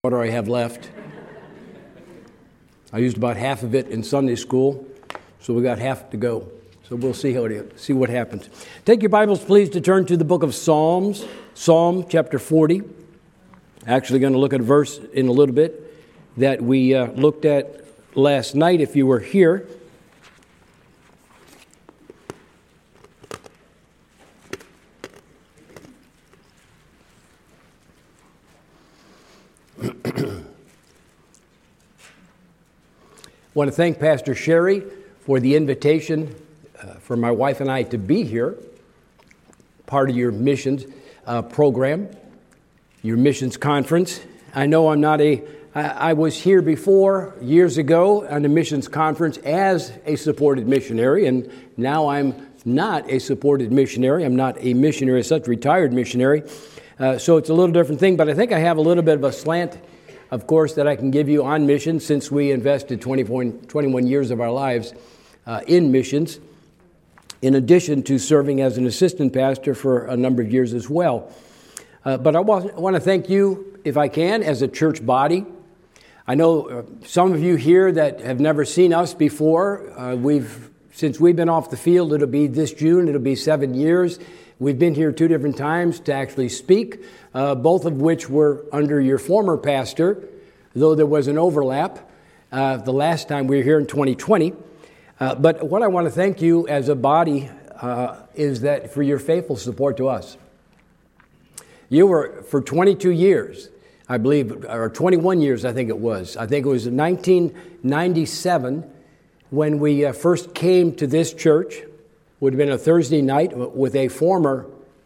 What do I have left? I used about half of it in Sunday school, so we got half to go. So we'll see what happens. Take your Bibles, please, to turn to the book of Psalms, Psalm chapter 40. Actually going to look at a verse in a little bit that we looked at last night if you were here. I want to thank Pastor Sherry for the invitation for my wife and I to be here, part of your missions program, your missions conference. I know I was here before, years ago, on a missions conference as a supported missionary, and now I'm not a supported missionary. I'm not a missionary as such, retired missionary. So it's a little different thing, but I think I have a little bit of a slant, of course, that I can give you on missions since we invested 21 years of our lives in missions, in addition to serving as an assistant pastor for a number of years as well. But I want to thank you, if I can, as a church body. I know some of you here that have never seen us before. Since we've been off the field, it'll be this June, it'll be 7 years. We've been here 2 different times to actually speak, both of which were under your former pastor, though there was an overlap the last time we were here in 2020. But what I want to thank you as a body is that for your faithful support to us. You were, for 22 years, I believe, or 21 years, I think it was. I think it was in 1997 when we first came to this church. Would have been a Thursday night with a former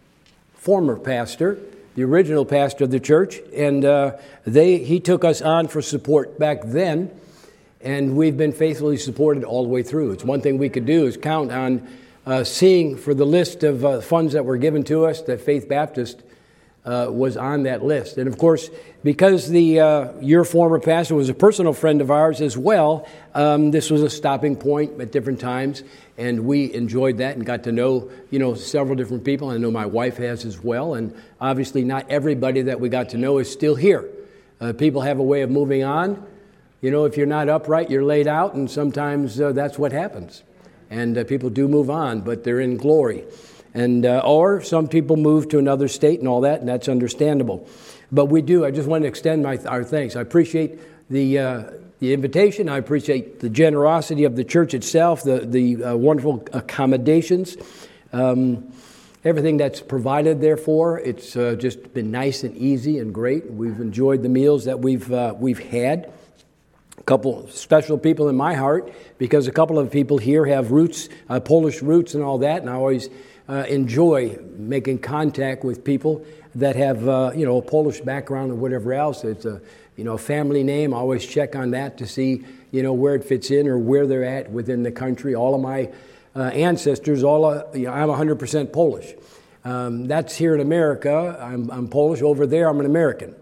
pastor, the original pastor of the church, and he took us on for support back then, and we've been faithfully supported all the way through. It's one thing we could do is count on seeing for the list of funds that were given to us that Faith Baptist was on that list. And of course, because your former pastor was a personal friend of ours as well, this was a stopping point at different times, and we enjoyed that and got to know, several different people. I know my wife has as well, and obviously not everybody that we got to know is still here. People have a way of moving on. If you're not upright, you're laid out, and sometimes that's what happens. And people do move on, but they're in glory. And or some people move to another state and all that, and that's understandable. But we do. I just want to extend our thanks. I appreciate the invitation. I appreciate the generosity of the church itself, the wonderful accommodations, everything that's provided. Therefore, it's just been nice and easy and great. We've enjoyed the meals that we've had. A couple special people in my heart, because a couple of people here have roots, Polish roots, and all that, and I always enjoy making contact with people that have, a Polish background or whatever else. It's a family name. I always check on that to see, where it fits in or where they're at within the country. All of my ancestors, I'm 100% Polish. That's here in America. I'm Polish. Over there, I'm an American.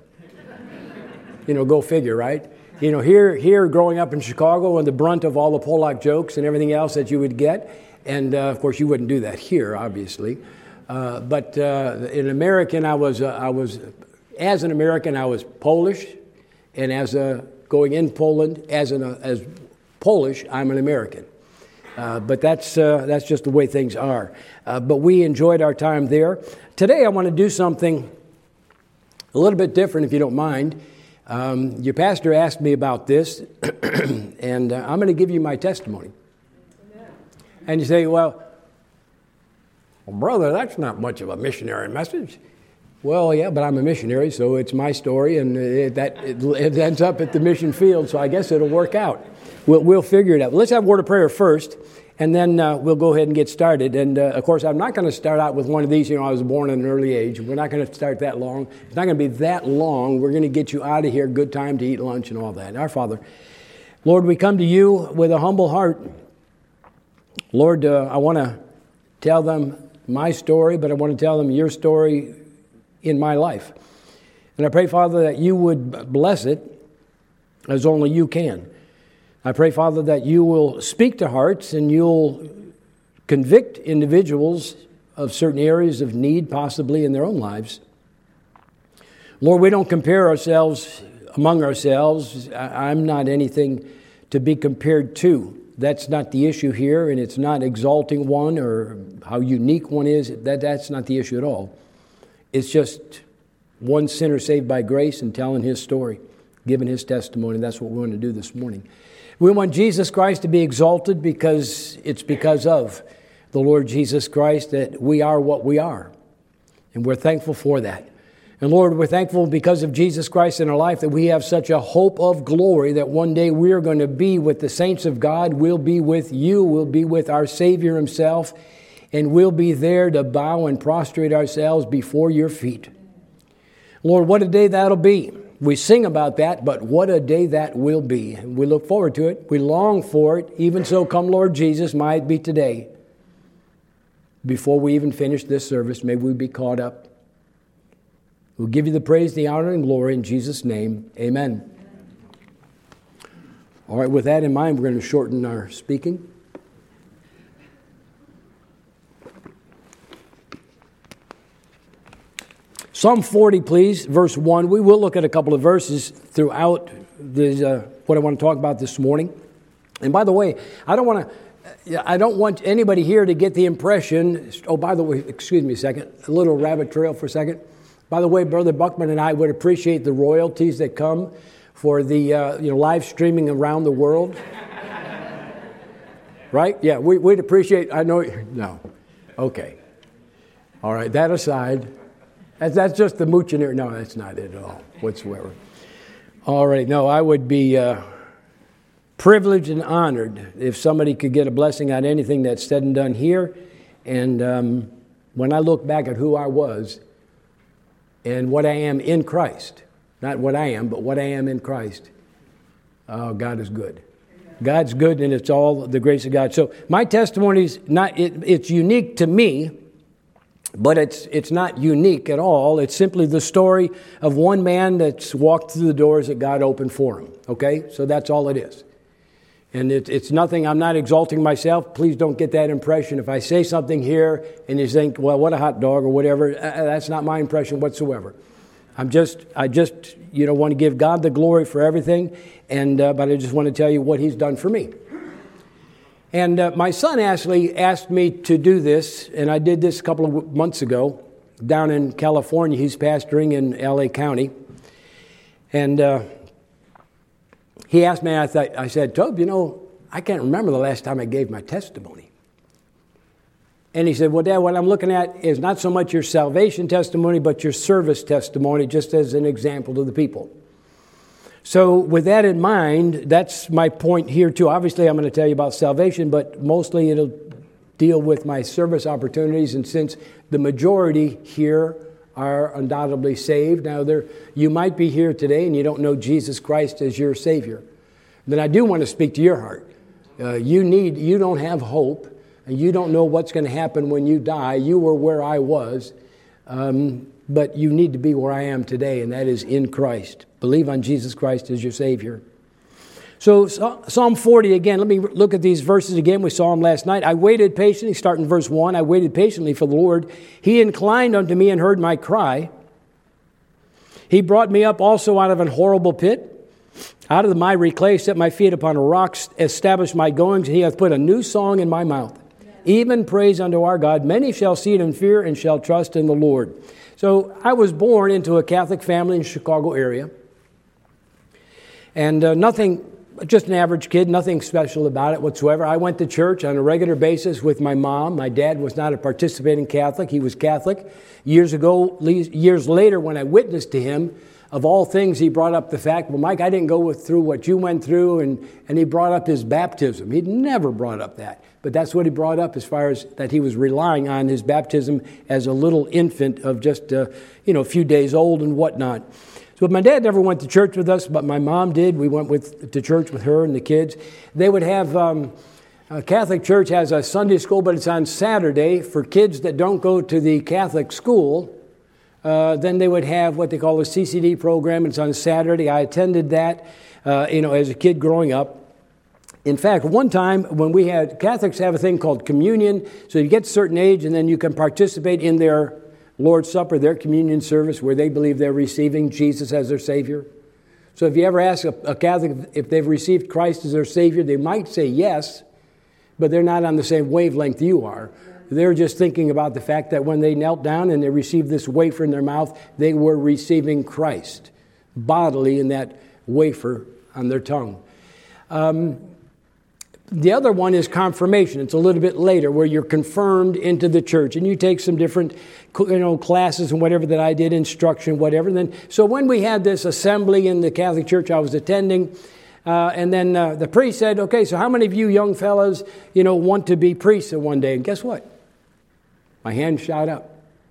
Go figure, right? Here, growing up in Chicago, and the brunt of all the Polak jokes and everything else that you would get. And, of course, you wouldn't do that here, obviously. But in American, as an American, I was Polish. And going in Poland, as Polish, I'm an American. But that's just the way things are. But we enjoyed our time there. Today, I want to do something a little bit different, if you don't mind. Your pastor asked me about this, and I'm going to give you my testimony. And you say, well, brother, that's not much of a missionary message. Well, yeah, but I'm a missionary, so it's my story, and it ends up at the mission field, so I guess it'll work out. We'll figure it out. Let's have a word of prayer first, and then we'll go ahead and get started. And, of course, I'm not going to start out with one of these, I was born at an early age. We're not going to start that long. It's not going to be that long. We're going to get you out of here, good time to eat lunch and all that. Our Father, Lord, we come to you with a humble heart. Lord, I want to tell them my story, but I want to tell them your story in my life. And I pray, Father, that you would bless it as only you can. I pray, Father, that you will speak to hearts and you'll convict individuals of certain areas of need, possibly in their own lives. Lord, we don't compare ourselves among ourselves. I'm not anything to be compared to. That's not the issue here, and it's not exalting one or how unique one is. That's not the issue at all. It's just one sinner saved by grace and telling his story, giving his testimony. That's what we want to do this morning. We want Jesus Christ to be exalted because it's because of the Lord Jesus Christ that we are what we are. And we're thankful for that. And Lord, we're thankful because of Jesus Christ in our life that we have such a hope of glory that one day we are going to be with the saints of God. We'll be with you. We'll be with our Savior himself. And we'll be there to bow and prostrate ourselves before your feet. Lord, what a day that'll be. We sing about that, but what a day that will be. And we look forward to it. We long for it. Even so, come Lord Jesus, might it be today. Before we even finish this service, may we be caught up. We'll give you the praise, the honor, and glory in Jesus' name. Amen. All right, with that in mind, we're going to shorten our speaking. Psalm 40, please, verse 1. We will look at a couple of verses throughout what I want to talk about this morning. And by the way, I don't want anybody here to get the impression, oh, by the way, excuse me a second, a little rabbit trail for a second. By the way, Brother Buckman and I would appreciate the royalties that come for the live streaming around the world. Right? Yeah, we'd appreciate, I know, no. Okay. All right, that aside, that's just the mooching here. No, that's not it at all, whatsoever. All right, no, I would be privileged and honored if somebody could get a blessing on anything that's said and done here. And when I look back at who I was, and what I am in Christ. Not what I am, but what I am in Christ. Oh, God is good. God's good, and it's all the grace of God. So my testimony is not, it's unique to me, but it's not unique at all. It's simply the story of one man that's walked through the doors that God opened for him. Okay? So that's all it is. And it's nothing, I'm not exalting myself. Please don't get that impression. If I say something here and you think, well, what a hot dog or whatever, that's not my impression whatsoever. I just want to give God the glory for everything, but I just want to tell you what he's done for me. And my son actually asked me to do this, and I did this a couple of months ago down in California. He's pastoring in LA County. And he asked me, I said, Tobe, I can't remember the last time I gave my testimony. And he said, well, Dad, what I'm looking at is not so much your salvation testimony, but your service testimony, just as an example to the people. So with that in mind, that's my point here too. Obviously, I'm going to tell you about salvation, but mostly it'll deal with my service opportunities. And since the majority here are undoubtedly saved. Now, you might be here today and you don't know Jesus Christ as your Savior. Then I do want to speak to your heart. You don't have hope, and you don't know what's going to happen when you die. You were where I was, but you need to be where I am today, and that is in Christ. Believe on Jesus Christ as your Savior. So Psalm 40 again, let me look at these verses again. We saw them last night. I waited patiently, starting verse 1. I waited patiently for the Lord. He inclined unto me and heard my cry. He brought me up also out of an horrible pit. Out of the miry clay set my feet upon a rock, established my goings. He hath put a new song in my mouth, even praise unto our God. Many shall see it and fear and shall trust in the Lord. So I was born into a Catholic family in the Chicago area. And just an average kid, nothing special about it whatsoever. I went to church on a regular basis with my mom. My dad was not a participating Catholic. He was Catholic. Years later, when I witnessed to him, of all things, he brought up the fact, well, Mike, I didn't go through what you went through, and he brought up his baptism. He'd never brought up that, but that's what he brought up as far as that he was relying on his baptism as a little infant of just, a few days old and whatnot. So my dad never went to church with us, but my mom did. We went to church with her and the kids. They would have, a Catholic church has a Sunday school, but it's on Saturday for kids that don't go to the Catholic school. Then they would have what they call a CCD program. It's on Saturday. I attended that, as a kid growing up. In fact, one time when Catholics have a thing called communion, so you get to a certain age and then you can participate in their Lord's Supper, their communion service, where they believe they're receiving Jesus as their Savior. So if you ever ask a Catholic if they've received Christ as their Savior, they might say yes, but they're not on the same wavelength you are. They're just thinking about the fact that when they knelt down and they received this wafer in their mouth, they were receiving Christ bodily in that wafer on their tongue. The other one is confirmation. It's a little bit later where you're confirmed into the church and you take some different classes and whatever that I did, instruction, whatever. And then, so when we had this assembly in the Catholic Church I was attending, and then the priest said, okay, so how many of you young fellas, want to be priests one day? And guess what? My hand shot up.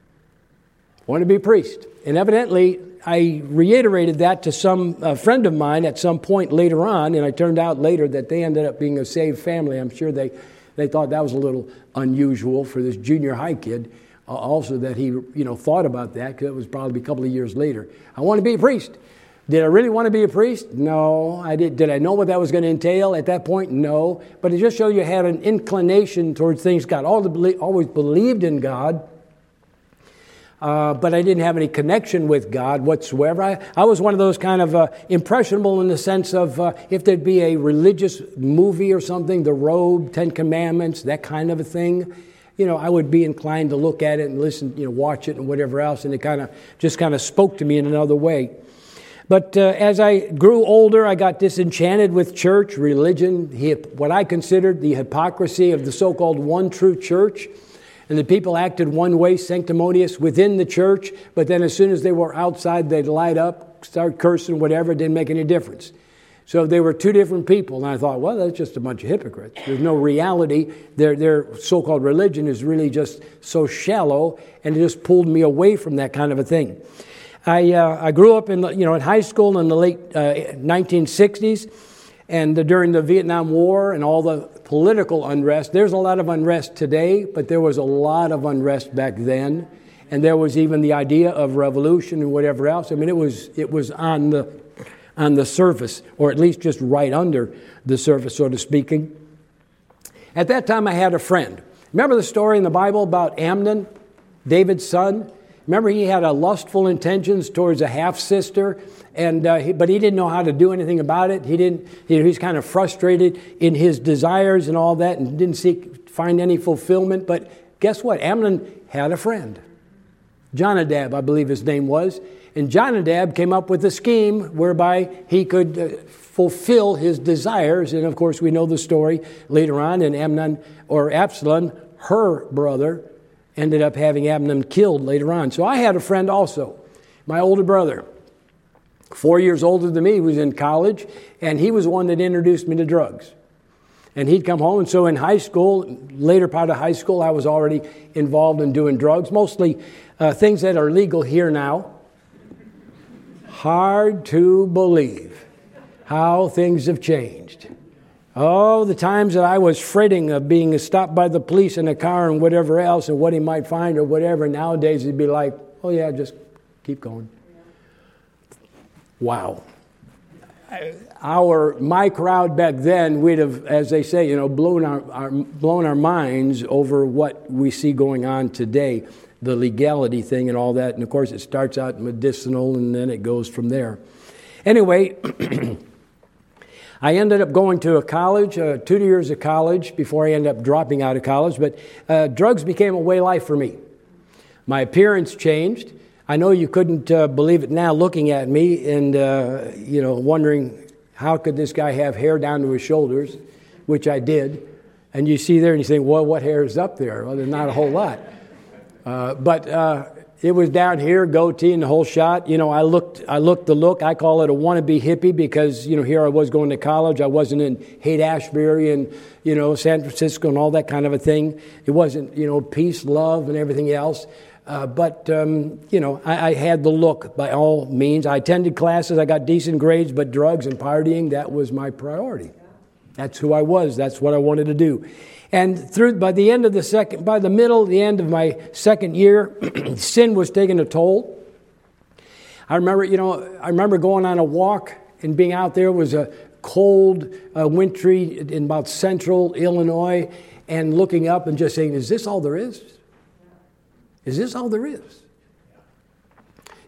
I want to be a priest. And evidently, I reiterated that to some friend of mine at some point later on, and it turned out later that they ended up being a saved family. I'm sure they thought that was a little unusual for this junior high kid, also that he thought about that, because it was probably a couple of years later. I want to be a priest. Did I really want to be a priest? No. I did. Did I know what that was going to entail at that point? No. But it just showed you had an inclination towards things God. Always believed in God. But I didn't have any connection with God whatsoever. I was one of those kind of impressionable in the sense of if there'd be a religious movie or something, The Robe, Ten Commandments, that kind of a thing, I would be inclined to look at it and listen, watch it and whatever else, and it just kind of spoke to me in another way. But as I grew older, I got disenchanted with church, religion, what I considered the hypocrisy of the so-called one true church. And the people acted one way, sanctimonious, within the church, but then as soon as they were outside, they'd light up, start cursing, whatever. It didn't make any difference. So they were two different people. And I thought, well, that's just a bunch of hypocrites. There's no reality. Their so-called religion is really just so shallow, and it just pulled me away from that kind of a thing. I grew up in high school in the late 1960s, and during the Vietnam War and all the political unrest. There's a lot of unrest today, but there was a lot of unrest back then, and there was even the idea of revolution and whatever else. I mean, it was on the surface, or at least just right under the surface, so to speaking. At that time, I had a friend. Remember the story in the Bible about Amnon, David's son? Remember, he had a lustful intentions towards a half-sister, but he didn't know how to do anything about it. He was kind of frustrated in his desires and all that, and didn't find any fulfillment. But guess what? Amnon had a friend, Jonadab, I believe his name was, and Jonadab came up with a scheme whereby he could fulfill his desires. And of course, we know the story later on. And Absalom, her brother, ended up having Amnon killed later on. So I had a friend also, my older brother, 4 years older than me. He was in college, and he was the one that introduced me to drugs. And he'd come home, and so in high school, later part of high school, I was already involved in doing drugs, mostly things that are legal here now. Hard to believe how things have changed. Oh, the times that I was fretting of being stopped by the police in a car and whatever else and what he might find or whatever. Nowadays, he'd be like, oh, yeah, just keep going. Wow. My crowd back then, we'd have, as they say, blown our minds over what we see going on today, the legality thing and all that. And, of course, it starts out medicinal, and then it goes from there. Anyway, I ended up going to a college, 2 years of college before I ended up dropping out of college. But drugs became a way of life for me. My appearance changed. I know you couldn't believe it now looking at me and, wondering how could this guy have hair down to his shoulders, which I did. And you see there and you think, well, what hair is up there? Well, there's not a whole lot. But it was down here, goatee and the whole shot. I looked the look. I call it a wannabe hippie because, here I was going to college. I wasn't in Haight-Ashbury and, San Francisco and all that kind of a thing. It wasn't, peace, love, and everything else. But I had the look by all means. I attended classes. I got decent grades, but drugs and partying, that was my priority. That's who I was. That's what I wanted to do. And by the end of the end of my second year, sin was taking a toll. I remember going on a walk and being out there. It was a cold, wintry in about central Illinois, and looking up and just saying, is this all there is? Is this all there is?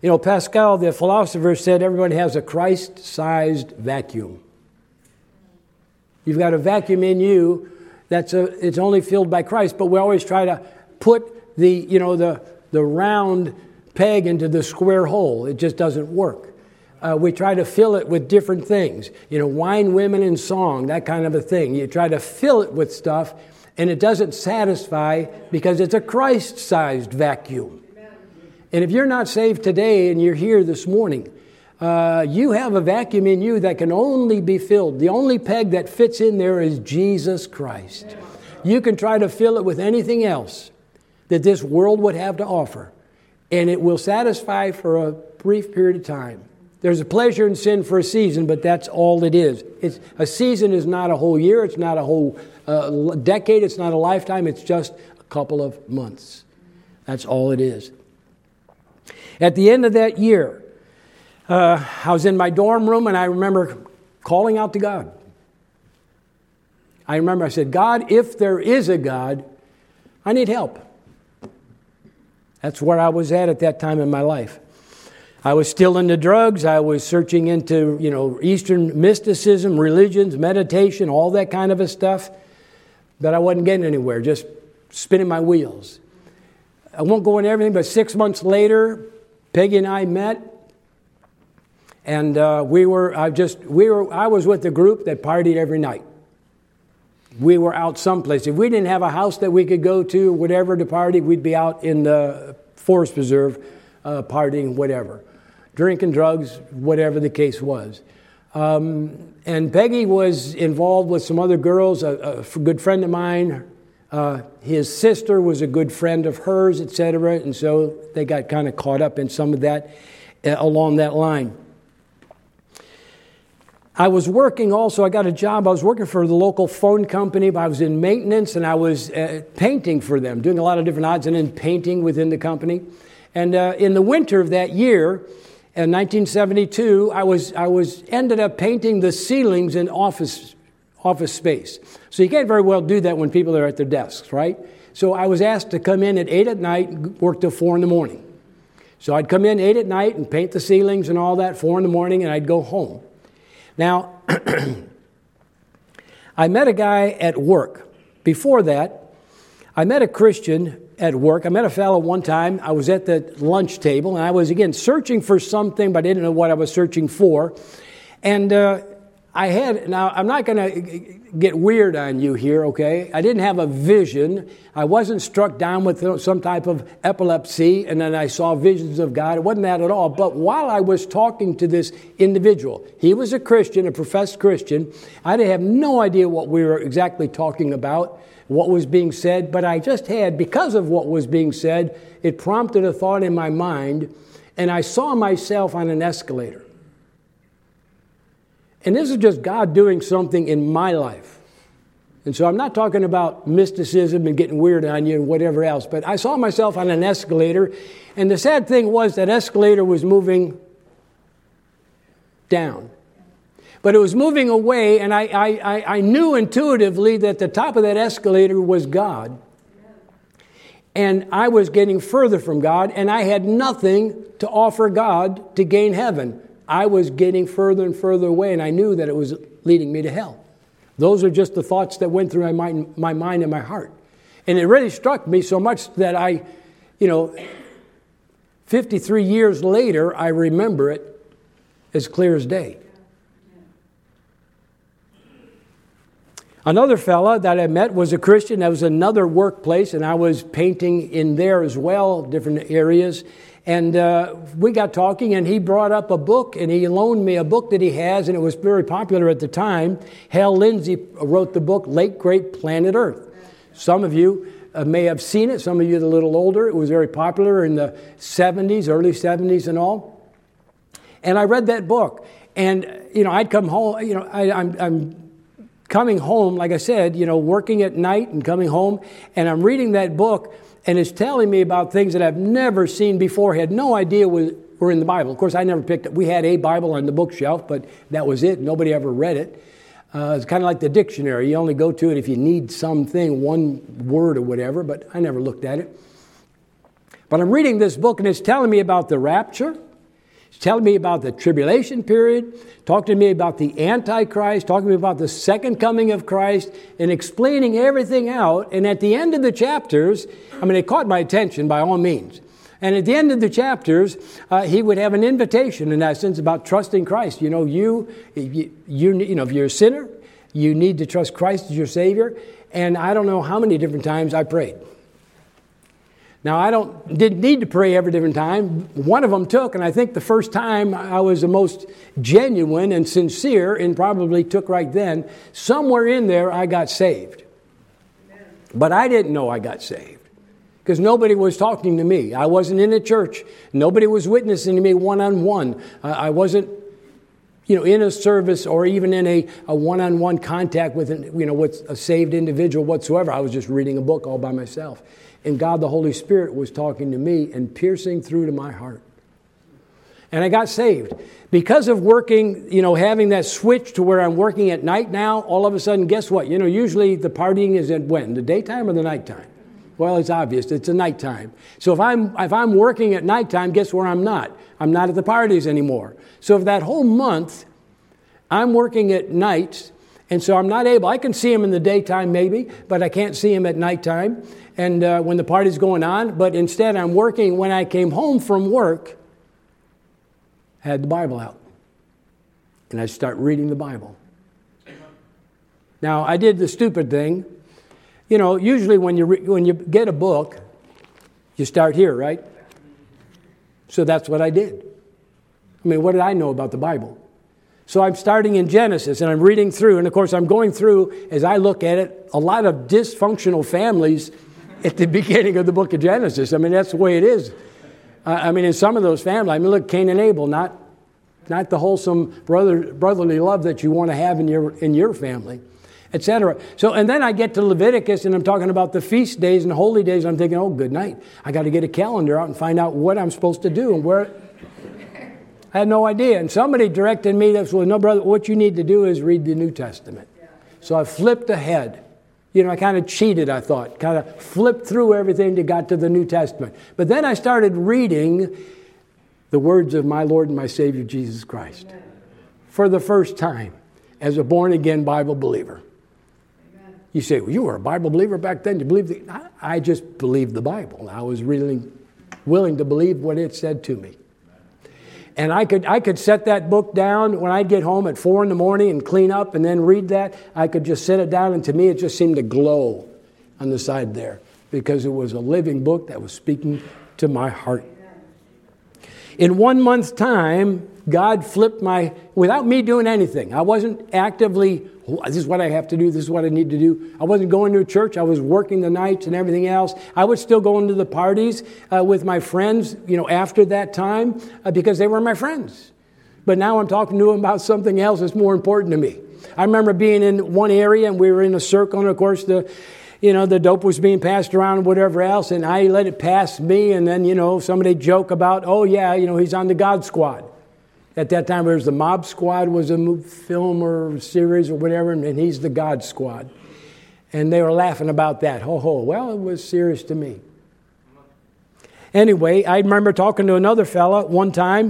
You know, Pascal, the philosopher, said everybody has a Christ-sized vacuum. You've got a vacuum in you it's only filled by Christ, but we always try to put the round peg into the square hole. It just doesn't work. We try to fill it with different things. You know, wine, women, and song, that kind of a thing. You try to fill it with stuff, and it doesn't satisfy because it's a Christ-sized vacuum. And if you're not saved today and you're here this morning, you have a vacuum in you that can only be filled. The only peg that fits in there is Jesus Christ. You can try to fill it with anything else that this world would have to offer, and it will satisfy for a brief period of time. There's a pleasure in sin for a season, but that's all it is. A season is not a whole year. It's not a whole decade. It's not a lifetime. It's just a couple of months. That's all it is. At the end of that year, I was in my dorm room, and I remember calling out to God. I said, God, if there is a God, I need help. That's where I was at that time in my life. I was still into drugs. I was searching into, Eastern mysticism, religions, meditation, all that kind of a stuff. But I wasn't getting anywhere, just spinning my wheels. I won't go into everything, but 6 months later, Peggy and I met, and I was with the group that partied every night. We were out someplace. If we didn't have a house that we could go to, whatever, to party, we'd be out in the forest preserve, partying, whatever. Drinking drugs, whatever the case was. And Peggy was involved with some other girls, a good friend of mine. His sister was a good friend of hers, etc. And so they got kind of caught up in some of that along that line. I was working also, I got a job. I was working for the local phone company, but I was in maintenance, and I was painting for them, doing a lot of different odds and ends painting within the company. And in the winter of that year, in 1972, I was ended up painting the ceilings in office space. So you can't very well do that when people are at their desks, right? So I was asked to come in at 8 at night and work till 4 in the morning. So I'd come in 8 at night and paint the ceilings and all that, 4 in the morning, and I'd go home. Now, I met a guy at work. Before that, I met a Christian at work. I met a fellow one time. I was at the lunch table, and I was, again, searching for something, but I didn't know what I was searching for. And now I'm not going to get weird on you here, okay? I didn't have a vision. I wasn't struck down with some type of epilepsy, and then I saw visions of God. It wasn't that at all. But while I was talking to this individual, he was a Christian, a professed Christian. I didn't have no idea what we were exactly talking about, what was being said, but I just had, because of what was being said, it prompted a thought in my mind, and I saw myself on an escalator. And this is just God doing something in my life. And so I'm not talking about mysticism and getting weird on you and whatever else, but I saw myself on an escalator, and the sad thing was that escalator was moving down. But it was moving away, and I knew intuitively that the top of that escalator was God. And I was getting further from God, and I had nothing to offer God to gain heaven. I was getting further and further away, and I knew that it was leading me to hell. Those are just the thoughts that went through my mind and my heart. And it really struck me so much that 53 years later, I remember it as clear as day. Another fella that I met was a Christian. That was another workplace, and I was painting in there as well, different areas. And we got talking, and he brought up a book, and he loaned me a book that he has, and it was very popular at the time. Hal Lindsey wrote the book, Late Great Planet Earth. Some of you may have seen it. Some of you are a little older. It was very popular in the 70s, early 70s and all. And I read that book. And, I'd come home, I'm coming home, like I said, working at night and coming home, and I'm reading that book, and it's telling me about things that I've never seen before, had no idea were in the Bible. Of course, I never picked it. We had a Bible on the bookshelf, but that was it. Nobody ever read it. It's kind of like the dictionary. You only go to it if you need something, one word or whatever, but I never looked at it. But I'm reading this book, and it's telling me about the rapture. telling me about the tribulation period, talking to me about the Antichrist, talking to me about the second coming of Christ, and explaining everything out. And at the end of the chapters, it caught my attention by all means. And at the end of the chapters, he would have an invitation, in that sense, about trusting Christ. If you're a sinner, you need to trust Christ as your Savior. And I don't know how many different times I prayed. Now, I didn't need to pray every different time. One of them took, and I think the first time I was the most genuine and sincere, and probably took right then. Somewhere in there, I got saved. Amen. But I didn't know I got saved because nobody was talking to me. I wasn't in a church. Nobody was witnessing to me one-on-one. I wasn't, in a service or even in a one-on-one contact with, with a saved individual whatsoever. I was just reading a book all by myself. And God, the Holy Spirit, was talking to me and piercing through to my heart. And I got saved. Because of working, having that switch to where I'm working at night now, all of a sudden, guess what? Usually the partying is at when? The daytime or the nighttime? Well, it's obvious. It's a nighttime. So if I'm working at nighttime, guess where I'm not? I'm not at the parties anymore. So for that whole month, I'm working at night, and so I'm not able. I can see him in the daytime maybe, but I can't see him at nighttime. And when the party's going on, but instead I'm working. When I came home from work, I had the Bible out, and I start reading the Bible. Now, I did the stupid thing. Usually when you get a book, you start here, right? So that's what I did. What did I know about the Bible? So I'm starting in Genesis, and I'm reading through, and of course I'm going through, as I look at it, a lot of dysfunctional families at the beginning of the book of Genesis. That's the way it is. In some of those families, look, Cain and Abel, not the wholesome brotherly love that you want to have in your family, etc. So, and then I get to Leviticus, and I'm talking about the feast days and holy days. I'm thinking, oh, good night. I got to get a calendar out and find out what I'm supposed to do and where. I had no idea. And somebody directed me, no, brother, what you need to do is read the New Testament. So I flipped ahead. I kind of cheated, I thought. Kind of flipped through everything to got to the New Testament. But then I started reading the words of my Lord and my Savior, Jesus Christ. Amen. For the first time as a born-again Bible believer. Amen. You say, well, you were a Bible believer back then. You believed I just believed the Bible. I was really willing to believe what it said to me. And I could set that book down when I'd get home at 4 a.m. and clean up and then read that. I could just set it down, and to me it just seemed to glow on the side there because it was a living book that was speaking to my heart. In 1 month's time, God flipped without me doing anything. I wasn't actively, this is what I have to do, this is what I need to do. I wasn't going to a church. I was working the nights and everything else. I was still going to the parties with my friends, after that time because they were my friends. But now I'm talking to them about something else that's more important to me. I remember being in one area and we were in a circle, and of course the dope was being passed around and whatever else, and I let it pass me, and then, somebody joke about, oh yeah, he's on the God Squad. At that time, there was the Mob Squad, was a film or series or whatever, and he's the God Squad. And they were laughing about that. Well, it was serious to me. Anyway, I remember talking to another fella one time.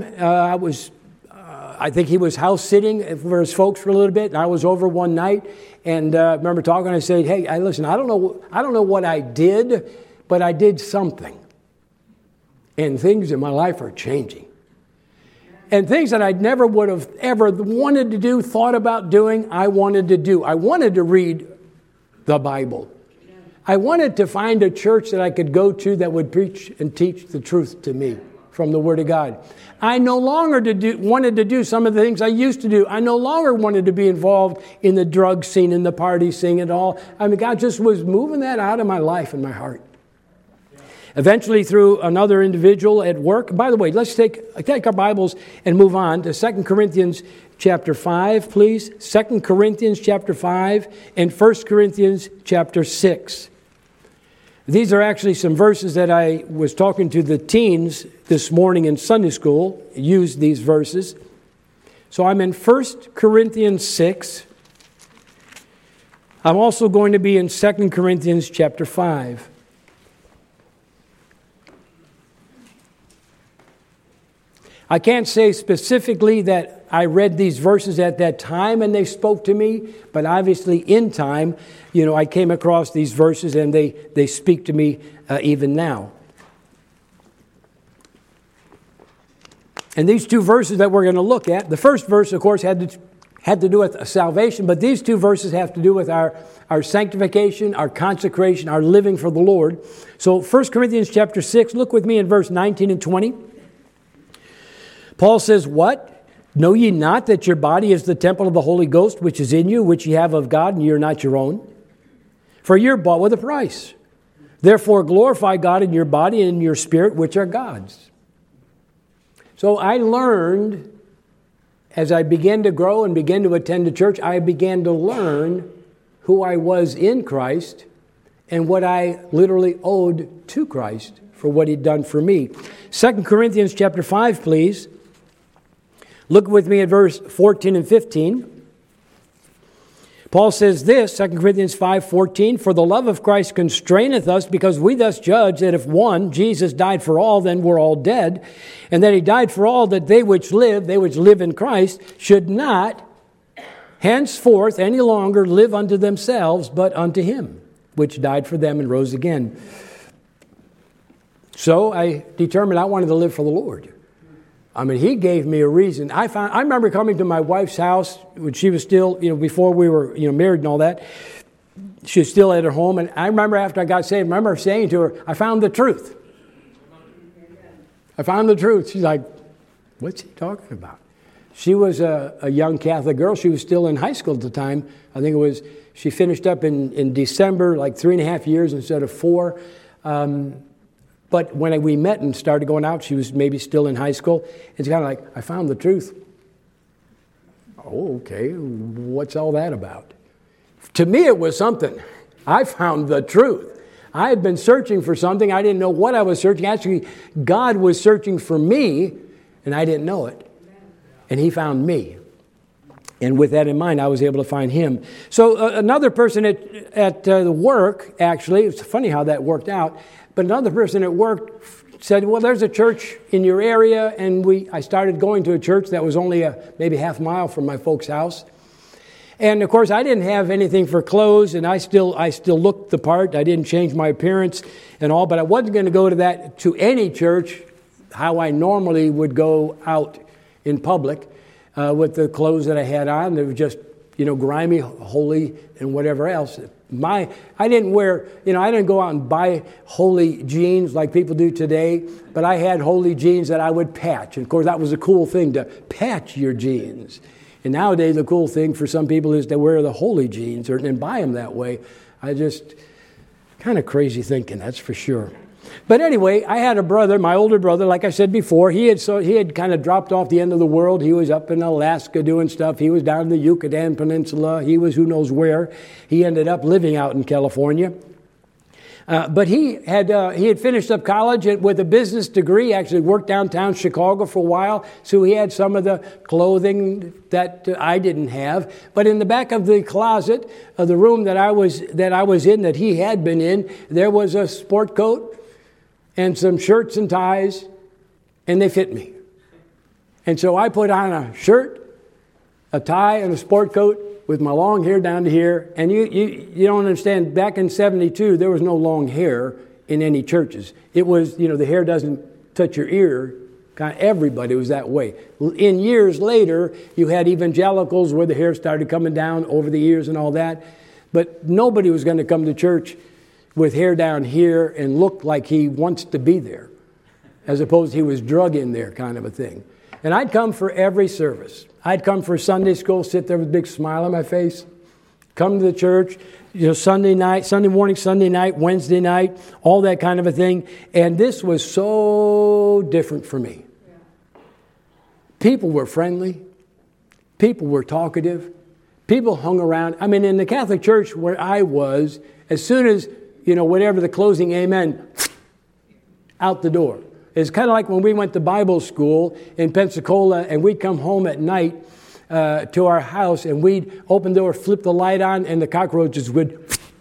I think he was house sitting for his folks for a little bit, and I was over one night, and I remember talking. I said, hey, listen, I don't know what I did, but I did something. And things in my life are changing. And things that I never would have ever wanted to do, thought about doing, I wanted to do. I wanted to read the Bible. I wanted to find a church that I could go to that would preach and teach the truth to me from the Word of God. I no longer wanted to do some of the things I used to do. I no longer wanted to be involved in the drug scene, in the party scene at all. God just was moving that out of my life and my heart. Eventually, through another individual at work. By the way, let's take our Bibles and move on to 2 Corinthians chapter 5, please. 2 Corinthians chapter 5 and 1 Corinthians chapter 6. These are actually some verses that I was talking to the teens this morning in Sunday school, used these verses. So I'm in 1 Corinthians 6. I'm also going to be in 2 Corinthians chapter 5. I can't say specifically that I read these verses at that time and they spoke to me, but obviously in time, I came across these verses and they speak to me even now. And these two verses that we're going to look at, the first verse, of course, had to do with salvation, but these two verses have to do with our sanctification, our consecration, our living for the Lord. So 1 Corinthians chapter 6, look with me in verse 19 and 20. Paul says, "What? Know ye not that your body is the temple of the Holy Ghost, which is in you, which ye have of God, and ye are not your own? For you're bought with a price. Therefore glorify God in your body and in your spirit, which are God's." So I learned, as I began to grow and began to attend the church, I began to learn who I was in Christ and what I literally owed to Christ for what He'd done for me. 2 Corinthians chapter 5, please. Look with me at verse 14 and 15. Paul says this, 2 Corinthians 5:14, "For the love of Christ constraineth us, because we thus judge that if one, Jesus, died for all, then we're all dead, and that He died for all, that they which live in Christ, should not henceforth any longer live unto themselves, but unto Him, which died for them and rose again." So I determined I wanted to live for the Lord. He gave me a reason. I remember coming to my wife's house when she was still, before we were, married and all that. She was still at her home. And I remember after I got saved, I remember saying to her, "I found the truth. I found the truth." She's like, "What's he talking about?" She was a young Catholic girl. She was still in high school at the time. I think she finished up in December, like 3.5 years instead of 4. But when we met and started going out, she was maybe still in high school. It's kind of like, "I found the truth." Oh, okay. What's all that about? To me, it was something. I found the truth. I had been searching for something. I didn't know what I was searching. Actually, God was searching for me, and I didn't know it. And He found me. And with that in mind, I was able to find Him. So another person at the work, actually, it's funny how that worked out. But another person at work said, "Well, there's a church in your area," and I started going to a church that was only maybe half mile from my folks' house. And of course, I didn't have anything for clothes, and I still looked the part. I didn't change my appearance and all, but I wasn't going to go to any church how I normally would go out in public with the clothes that I had on. They were just, grimy, holy, and whatever else. I didn't wear, I didn't go out and buy holy jeans like people do today, but I had holy jeans that I would patch. And of course, that was a cool thing, to patch your jeans. And nowadays, the cool thing for some people is to wear the holy jeans and buy them that way. Kind of crazy thinking, that's for sure. But anyway, I had a brother, my older brother, like I said before, he had kind of dropped off the end of the world. He was up in Alaska doing stuff. He was down in the Yucatan Peninsula. He was who knows where. He ended up living out in California. But he had finished up college with a business degree, actually worked downtown Chicago for a while, so he had some of the clothing that I didn't have. But in the back of the closet of the room that I was in, that he had been in, there was a sport coat and some shirts and ties, and they fit me. And so I put on a shirt, a tie, and a sport coat with my long hair down to here. And you don't understand, back in 72, there was no long hair in any churches. It was, the hair doesn't touch your ear. Kind of everybody was that way. In years later, you had evangelicals where the hair started coming down over the ears and all that. But nobody was going to come to church with hair down here and look like he wants to be there, as opposed to he was drug in there kind of a thing. And I'd come for every service. I'd come for Sunday school, sit there with a big smile on my face, come to the church, Sunday morning, Sunday night, Wednesday night, all that kind of a thing. And this was so different for me. People were friendly. People were talkative. People hung around. In the Catholic Church where I was, as soon as whatever the closing amen, out the door. It's kind of like when we went to Bible school in Pensacola and we'd come home at night to our house and we'd open the door, flip the light on, and the cockroaches would...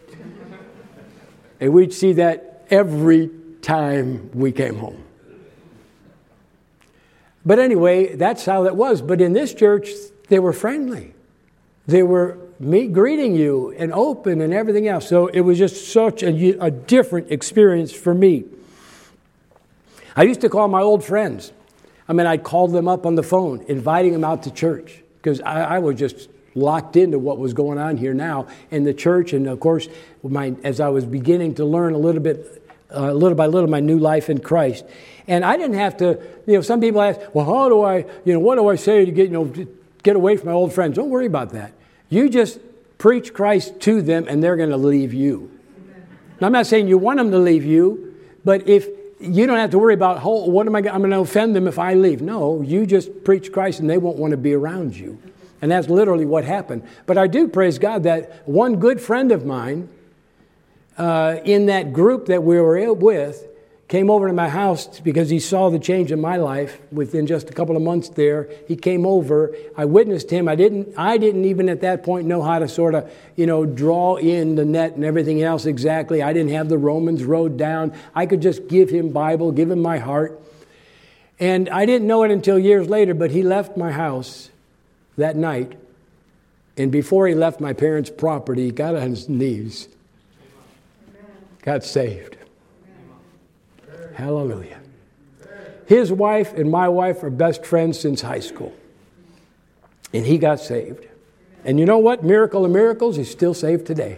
and we'd see that every time we came home. But anyway, that's how that was. But in this church, they were friendly. They were greeting you and open and everything else. So it was just such a different experience for me. I used to call my old friends. I'd call them up on the phone, inviting them out to church, because I was just locked into what was going on here now in the church. And of course, as I was beginning to learn little by little, my new life in Christ. And I didn't have to, some people ask, well, how do I, what do I say to get away from my old friends? Don't worry about that. You just preach Christ to them and they're going to leave you. Now, I'm not saying you want them to leave you, but if you don't have to worry about, I'm going to offend them if I leave. No, you just preach Christ and they won't want to be around you. And that's literally what happened. But I do praise God that one good friend of mine in that group that we were with came over to my house because he saw the change in my life within just a couple of months there. He came over. I witnessed him. I didn't even at that point know how to sort of, draw in the net and everything else exactly. I didn't have the Romans Road down. I could just give him Bible, give him my heart. And I didn't know it until years later, but he left my house that night. And before he left my parents' property, he got on his knees, got saved. Hallelujah. His wife and my wife are best friends since high school. And he got saved. And you know what? Miracle of miracles, he's still saved today.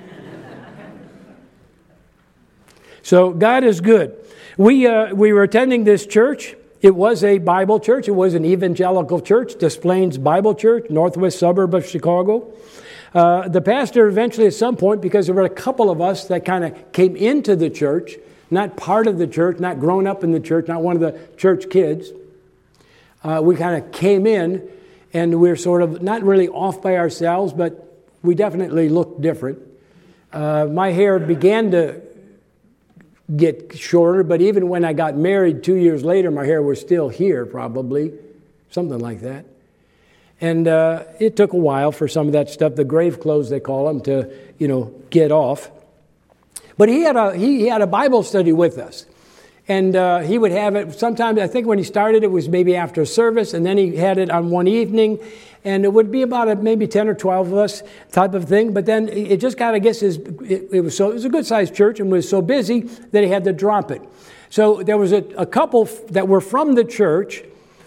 So God is good. We were attending this church. It was a Bible church. It was an evangelical church, Des Plaines Bible Church, northwest suburb of Chicago. The pastor eventually at some point, because there were a couple of us that kind of came into the church, not part of the church, not grown up in the church, not one of the church kids. We kind of came in and we were sort of not really off by ourselves, but we definitely looked different. My hair began to get shorter, but even when I got married 2 years later, my hair was still here probably, something like that. And it took a while for some of that stuff, the grave clothes they call them, to, get off. But he had a Bible study with us. And he would have it sometimes, I think when he started it was maybe after service, and then he had it on one evening. And it would be about maybe 10 or 12 of us type of thing. But then it just kind of, it was a good-sized church and was so busy that he had to drop it. So there was a couple that were from the church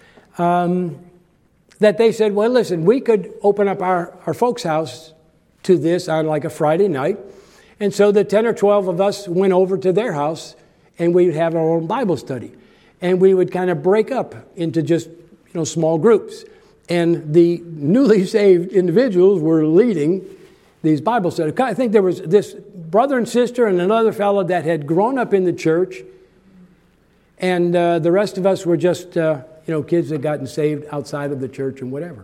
that they said, well, listen, we could open up our folks' house to this on like a Friday night. And so the 10 or 12 of us went over to their house and we would have our own Bible study. And we would kind of break up into just, small groups. And the newly saved individuals were leading these Bible studies. I think there was this brother and sister and another fellow that had grown up in the church. And the rest of us were just, kids that had gotten saved outside of the church and whatever.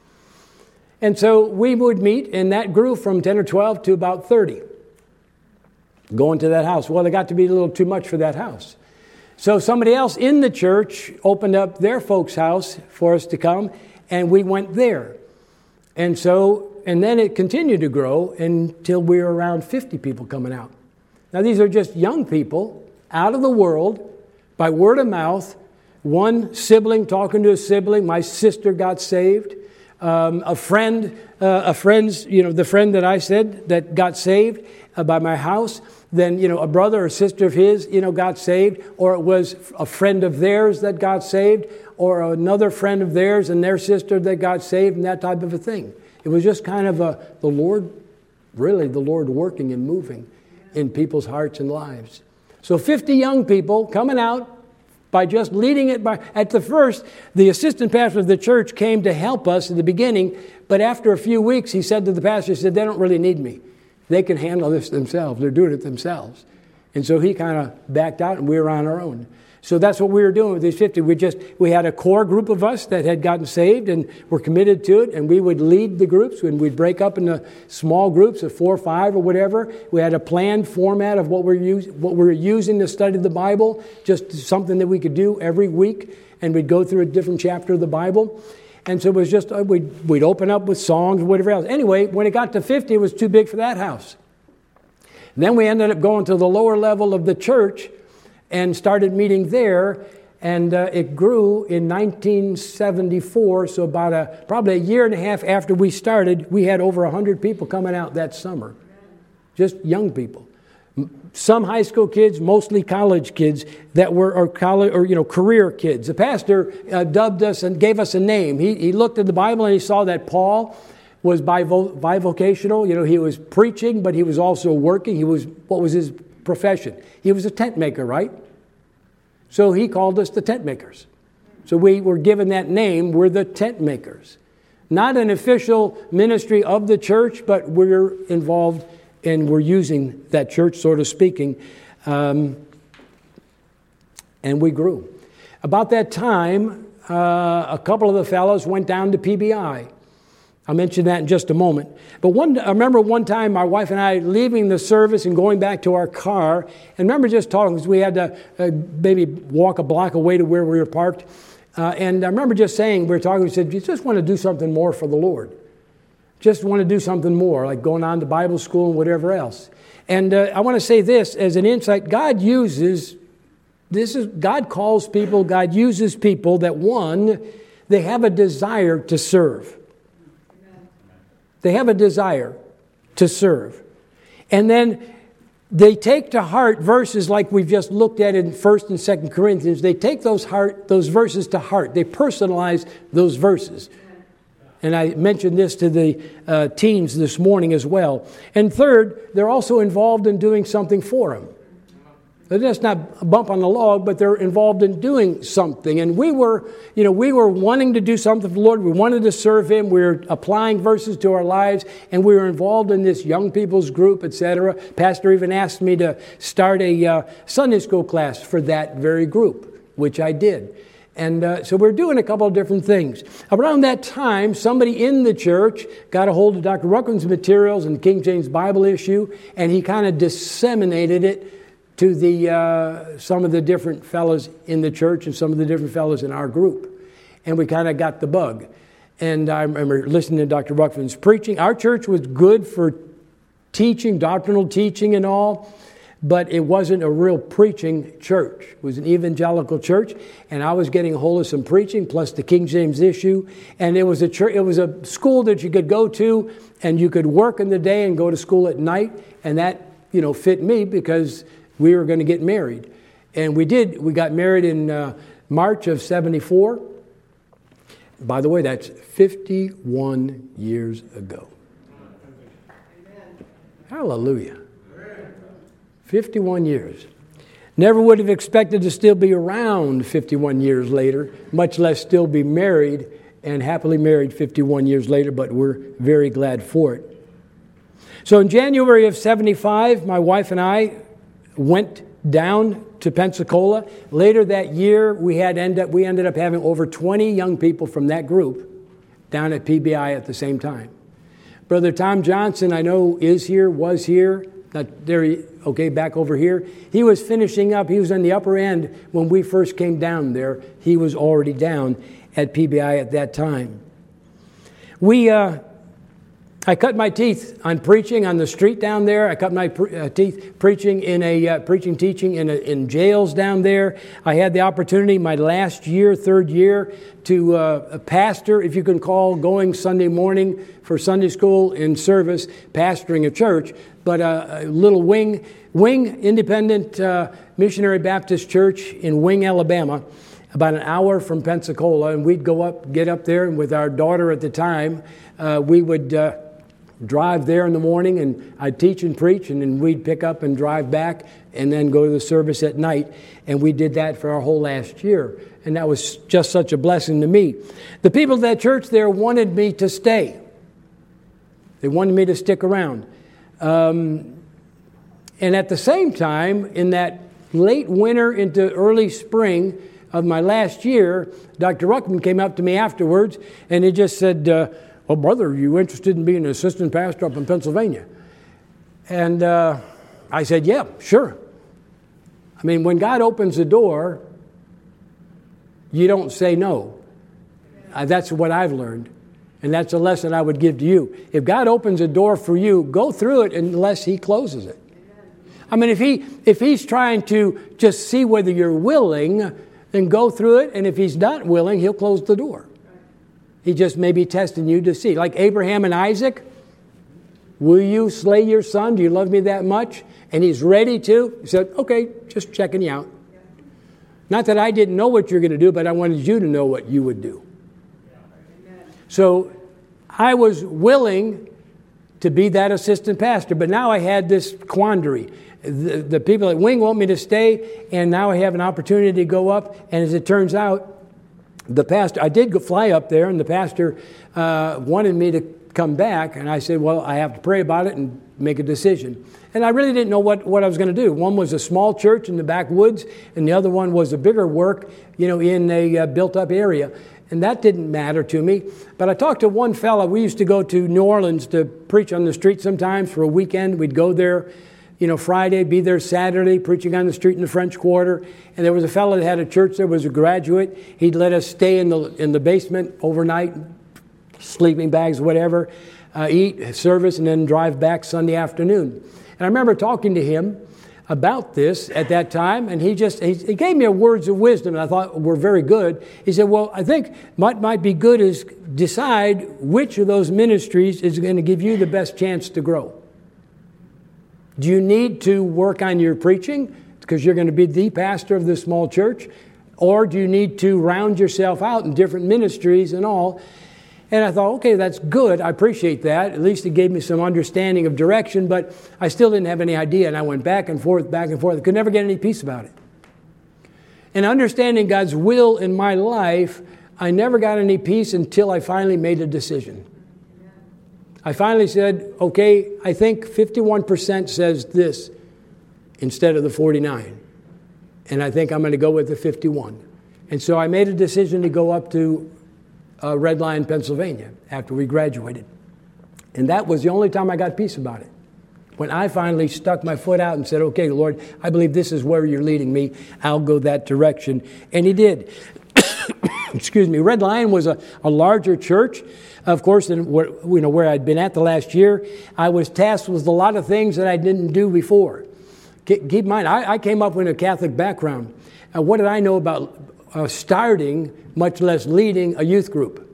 And so we would meet, and that grew from 10 or 12 to about 30. Going to that house. Well, it got to be a little too much for that house. So somebody else in the church opened up their folks' house for us to come, and we went there. And then it continued to grow until we were around 50 people coming out. Now, these are just young people out of the world by word of mouth. One sibling talking to a sibling. My sister got saved. The friend that I said that got saved by my house. Then, a brother or sister of his, got saved. Or it was a friend of theirs that got saved. Or another friend of theirs and their sister that got saved, and that type of a thing. It was just kind of the Lord working and moving in people's hearts and lives. So 50 young people coming out by just leading it at the first, the assistant pastor of the church came to help us at the beginning, but after a few weeks, he said to the pastor, they don't really need me. They can handle this themselves. They're doing it themselves. And so he kind of backed out and we were on our own. So that's what we were doing with these 50. We had a core group of us that had gotten saved and were committed to it, and we would lead the groups, and we'd break up into small groups of 4 or 5 or whatever. We had a planned format of what we're using to study the Bible, just something that we could do every week, and we'd go through a different chapter of the Bible. And so it was just, we'd open up with songs or whatever else. Anyway, when it got to 50, it was too big for that house. And then we ended up going to the lower level of the church and started meeting there. And it grew in 1974, so about probably a year and a half after we started, we had over 100 people coming out that summer. Just young people. Some high school kids, mostly college kids that were career kids. The pastor dubbed us and gave us a name. He looked at the Bible and he saw that Paul was bivocational. You know, he was preaching, but he was also working. What was his profession? He was a tent maker, right? So he called us the tent makers. So we were given that name. We're the tent makers. Not an official ministry of the church, but we're involved and we're using that church, sort of speaking. And we grew. About that time, a couple of the fellows went down to PBI. I'll mention that in just a moment. But I remember one time my wife and I leaving the service and going back to our car. And remember just talking, because we had to maybe walk a block away to where we were parked. And I remember just saying, we were talking, we said, you just want to do something more for the Lord. Just want to do something more, like going on to Bible school and whatever else. And I want to say this as an insight. God calls people, God uses people that, one, they have a desire to serve. They have a desire to serve. And then they take to heart verses like we've just looked at in 1st and 2nd Corinthians. They take those verses to heart. They personalize those verses. And I mentioned this to the teens this morning as well. And third, they're also involved in doing something for them. They're just not a bump on the log, but they're involved in doing something. And we were wanting to do something for the Lord. We wanted to serve Him. We were applying verses to our lives, and we were involved in this young people's group, etc. Pastor even asked me to start a Sunday school class for that very group, which I did. And so we're doing a couple of different things. Around that time, somebody in the church got a hold of Dr. Ruckman's materials and King James Bible issue, and he kind of disseminated it to some of the different fellows in the church and some of the different fellows in our group. And we kind of got the bug. And I remember listening to Dr. Ruckman's preaching. Our church was good for teaching, doctrinal teaching and all, but it wasn't a real preaching church. It was an evangelical church, and I was getting a hold of some preaching plus the King James issue. And it was a school that you could go to, and you could work in the day and go to school at night, and that fit me because we were going to get married. And we did. We got married in March of 74. By the way, that's 51 years ago. Amen. Hallelujah. 51 years. Never would have expected to still be around 51 years later, much less still be married and happily married 51 years later, but we're very glad for it. So in January of 75, my wife and I went down to Pensacola. Later that year, we ended up having over 20 young people from that group down at PBI at the same time. Brother Tom Johnson, I know, was here. Not there, okay, back over here. He was finishing up. He was on the upper end when we first came down there. He was already down at PBI at that time. I cut my teeth on preaching on the street down there. I cut my teeth preaching teaching in jails down there. I had the opportunity my last year, third year, to pastor, if you can call going Sunday morning for Sunday school in service, pastoring a church, but a little Wing Independent Missionary Baptist Church in Wing, Alabama, about an hour from Pensacola, and we'd get up there, and with our daughter at the time, we would drive there in the morning, and I'd teach and preach, and then we'd pick up and drive back and then go to the service at night. And we did that for our whole last year. And that was just such a blessing to me. The people of that church there wanted me to stay. They wanted me to stick around. And at the same time, in that late winter into early spring of my last year, Dr. Ruckman came up to me afterwards, and he just said, well, brother, are you interested in being an assistant pastor up in Pennsylvania? And I said, yeah, sure. I mean, when God opens the door, you don't say no. That's what I've learned. And that's a lesson I would give to you. If God opens a door for you, go through it unless He closes it. I mean, if He's trying to just see whether you're willing, then go through it. And if he's not willing, he'll close the door. He just may be testing you to see. Like Abraham and Isaac, will you slay your son? Do you love me that much? And he's ready to. He said, okay, just checking you out. Not that I didn't know what you're going to do, but I wanted you to know what you would do. So I was willing to be that assistant pastor, but now I had this quandary. The people at Wing want me to stay, and now I have an opportunity to go up. And as it turns out, the pastor, I did go fly up there, and the pastor wanted me to come back, and I said, well, I have to pray about it and make a decision. And I really didn't know what I was going to do. One was a small church in the backwoods, and the other one was a bigger work, in a built-up area. And that didn't matter to me. But I talked to one fella. We used to go to New Orleans to preach on the street sometimes for a weekend. We'd go there, Friday, be there Saturday, preaching on the street in the French Quarter. And there was a fellow that had a church that was a graduate. He'd let us stay in the basement overnight, sleeping bags, whatever, eat, service, and then drive back Sunday afternoon. And I remember talking to him about this at that time, and he gave me words of wisdom, and I thought were very good. He said, well, I think what might be good is decide which of those ministries is going to give you the best chance to grow. Do you need to work on your preaching because you're going to be the pastor of this small church? Or do you need to round yourself out in different ministries and all? And I thought, okay, that's good. I appreciate that. At least it gave me some understanding of direction, but I still didn't have any idea. And I went back and forth. I could never get any peace about it. And understanding God's will in my life, I never got any peace until I finally made a decision. I finally said, okay, I think 51% says this instead of the 49. And I think I'm going to go with the 51. And so I made a decision to go up to Red Lion, Pennsylvania, after we graduated. And that was the only time I got peace about it. When I finally stuck my foot out and said, okay, Lord, I believe this is where you're leading me. I'll go that direction. And he did. Excuse me. Red Lion was a larger church, of course, than where I'd been at the last year. I was tasked with a lot of things that I didn't do before. Keep in mind, I came up with a Catholic background. What did I know about starting, much less leading, a youth group?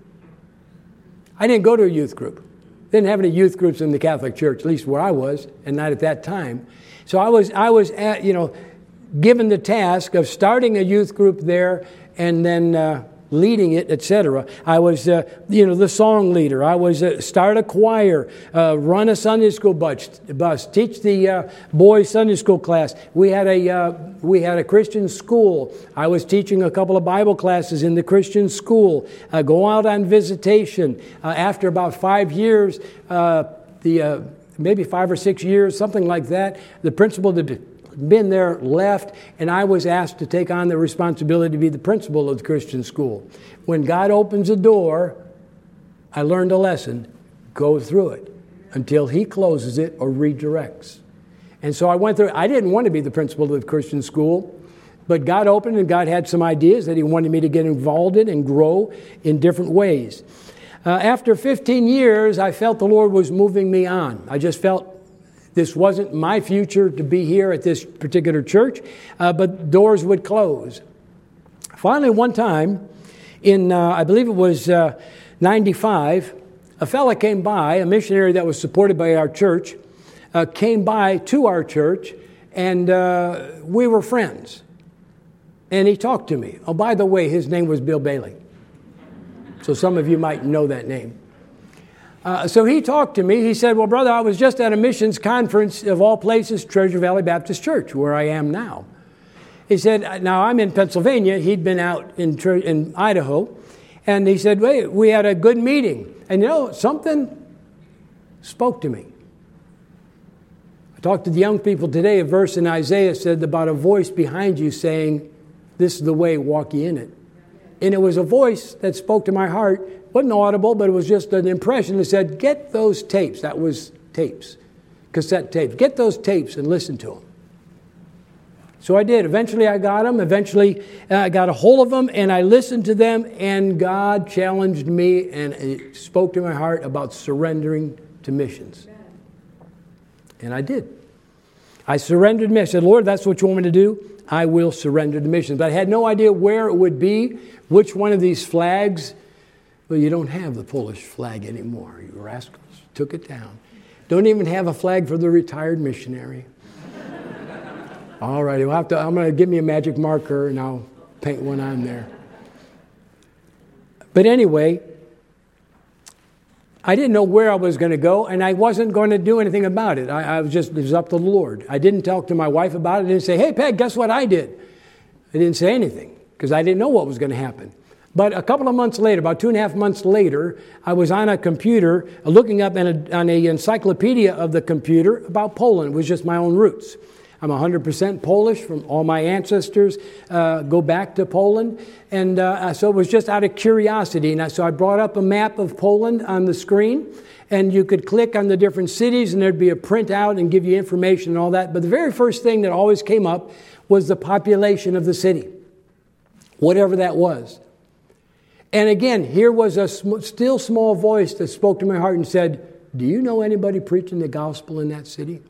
I didn't go to a youth group. Didn't have any youth groups in the Catholic Church, at least where I was, and not at that time. So I was given the task of starting a youth group there, and then leading it, etc. I was, the song leader. I was start a choir, run a Sunday school bus, teach the boys Sunday school class. We had a Christian school. I was teaching a couple of Bible classes in the Christian school. Go out on visitation. After about 5 years, maybe 5 or 6 years, something like that, the principal had been there, left, and I was asked to take on the responsibility to be the principal of the Christian school. When God opens a door, I learned a lesson. Go through it until He closes it or redirects. And so I went through. I didn't want to be the principal of the Christian school, but God opened, and God had some ideas that He wanted me to get involved in and grow in different ways. After 15 years, I felt the Lord was moving me on. I just felt this wasn't my future to be here at this particular church, but doors would close. Finally, one time in, I believe it was 95, a fella came by, a missionary that was supported by our church, came by to our church, and we were friends. And he talked to me. Oh, by the way, his name was Bill Bailey. So some of you might know that name. So he talked to me. He said, well, brother, I was just at a missions conference, of all places, Treasure Valley Baptist Church, where I am now. He said, now I'm in Pennsylvania. He'd been out in Idaho. And he said, wait, we had a good meeting. And something spoke to me. I talked to the young people today. A verse in Isaiah said about a voice behind you saying, this is the way, walk ye in it. And it was a voice that spoke to my heart. Wasn't audible, but it was just an impression that said, get those tapes. That was tapes, cassette tapes. Get those tapes and listen to them. So I did. Eventually I got them. Eventually I got a hold of them, and I listened to them, and God challenged me, and it spoke to my heart about surrendering to missions. And I did. I surrendered to missions. I said, Lord, that's what you want me to do? I will surrender to missions. But I had no idea where it would be, which one of these flags. Well, you don't have the Polish flag anymore, you rascals. Took it down. Don't even have a flag for the retired missionary. All right, I'm going to give me a magic marker and I'll paint one on there. But anyway, I didn't know where I was going to go, and I wasn't going to do anything about it. It was up to the Lord. I didn't talk to my wife about it. I didn't say, hey, Peg, guess what I did? I didn't say anything because I didn't know what was going to happen. But a couple of months later, about 2.5 months later, I was on a computer looking up on an encyclopedia of the computer about Poland. It was just my own roots. I'm 100% Polish from all my ancestors go back to Poland. And so it was just out of curiosity. And so I brought up a map of Poland on the screen. And you could click on the different cities and there'd be a printout and give you information and all that. But the very first thing that always came up was the population of the city, whatever that was. And again, here was a still small voice that spoke to my heart and said, do you know anybody preaching the gospel in that city?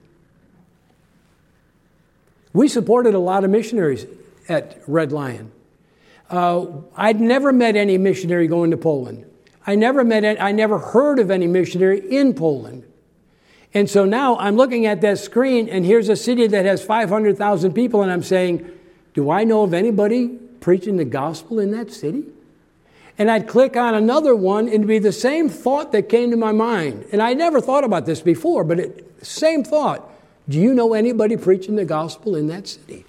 We supported a lot of missionaries at Red Lion. I'd never met any missionary going to Poland. I never heard of any missionary in Poland. And so now I'm looking at that screen, and here's a city that has 500,000 people, and I'm saying, do I know of anybody preaching the gospel in that city? And I'd click on another one, and it'd be the same thought that came to my mind. And I never thought about this before, but same thought. Do you know anybody preaching the gospel in that city?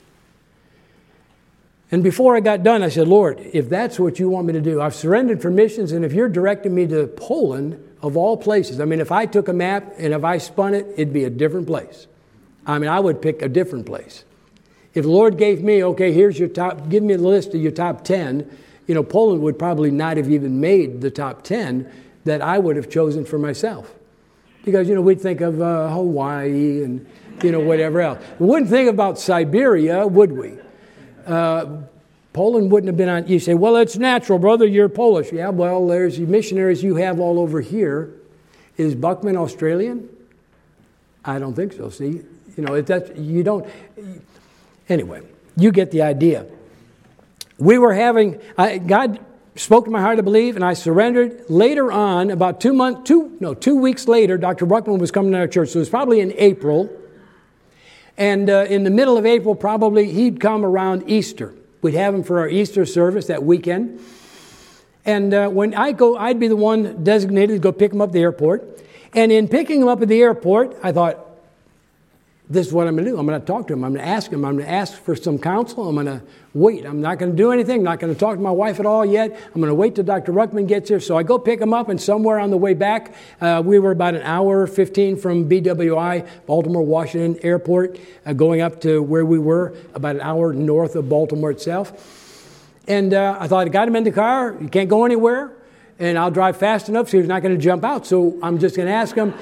And before I got done, I said, Lord, if that's what you want me to do, I've surrendered for missions, and if you're directing me to Poland, of all places, I mean, if I took a map and if I spun it, it'd be a different place. I mean, I would pick a different place. If the Lord gave me, okay, here's your top, give me a list of your top 10, Poland would probably not have even made the top 10 that I would have chosen for myself. Because, we'd think of Hawaii and, whatever else. We wouldn't think about Siberia, would we? Poland wouldn't have been on. You say, well, it's natural, brother, you're Polish. Yeah, well, there's missionaries you have all over here. Is Buckman Australian? I don't think so, see? You don't. Anyway, you get the idea. We were having, God spoke to my heart to believe, and I surrendered. Later on, about 2 weeks later, Dr. Buckman was coming to our church. So it was probably in April. And in the middle of April, probably, he'd come around Easter. We'd have him for our Easter service that weekend. And when I go, I'd be the one designated to go pick him up at the airport. And in picking him up at the airport, I thought, this is what I'm going to do. I'm going to talk to him. I'm going to ask him. I'm going to ask for some counsel. I'm going to wait. I'm not going to do anything. I'm not going to talk to my wife at all yet. I'm going to wait till Dr. Ruckman gets here. So I go pick him up, and somewhere on the way back, we were about an hour 15 from BWI, Baltimore, Washington Airport, going up to where we were, about an hour north of Baltimore itself. And I thought, I got him in the car. You can't go anywhere. And I'll drive fast enough so he's not going to jump out. So I'm just going to ask him,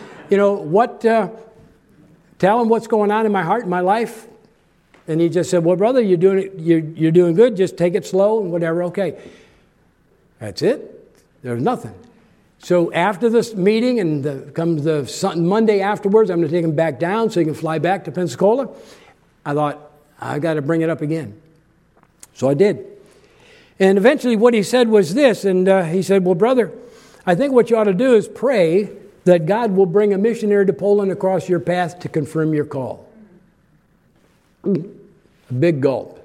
tell him what's going on in my heart and my life. And he just said, well, brother, you're doing good. Just take it slow and whatever. Okay. That's it. There's nothing. So after this meeting and comes the Monday afterwards, I'm going to take him back down so he can fly back to Pensacola. I thought, I got to bring it up again. So I did. And eventually what he said was this. And he said, well, brother, I think what you ought to do is pray that God will bring a missionary to Poland across your path to confirm your call. A big gulp.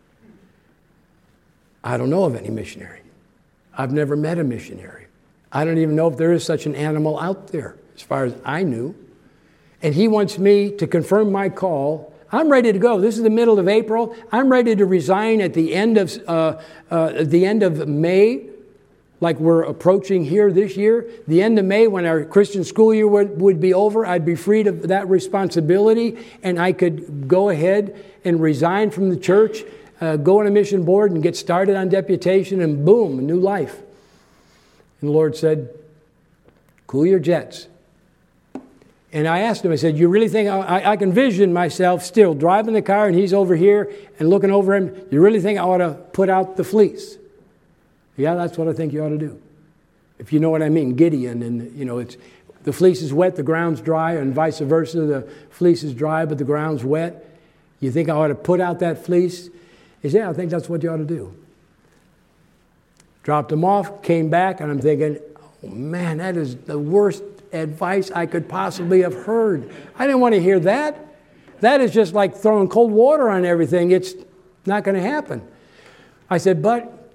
I don't know of any missionary. I've never met a missionary. I don't even know if there is such an animal out there, as far as I knew. And he wants me to confirm my call. I'm ready to go. This is the middle of April. I'm ready to resign at the end of May. Like we're approaching here this year, the end of May, when our Christian school year would be over, I'd be freed of that responsibility, and I could go ahead and resign from the church, go on a mission board, and get started on deputation, and boom, a new life. And the Lord said, cool your jets. And I asked him, I said, you really think, I can vision myself still driving the car, and he's over here and looking over him, you really think I ought to put out the fleece? Yeah, that's what I think you ought to do. If you know what I mean, Gideon, and it's The fleece is wet, the ground's dry, and vice versa. The fleece is dry, but the ground's wet. You think I ought to put out that fleece? He said, yeah, I think that's what you ought to do. Dropped him off, came back, and I'm thinking, oh man, that is the worst advice I could possibly have heard. I didn't want to hear that. That is just like throwing cold water on everything. It's not going to happen. I said, but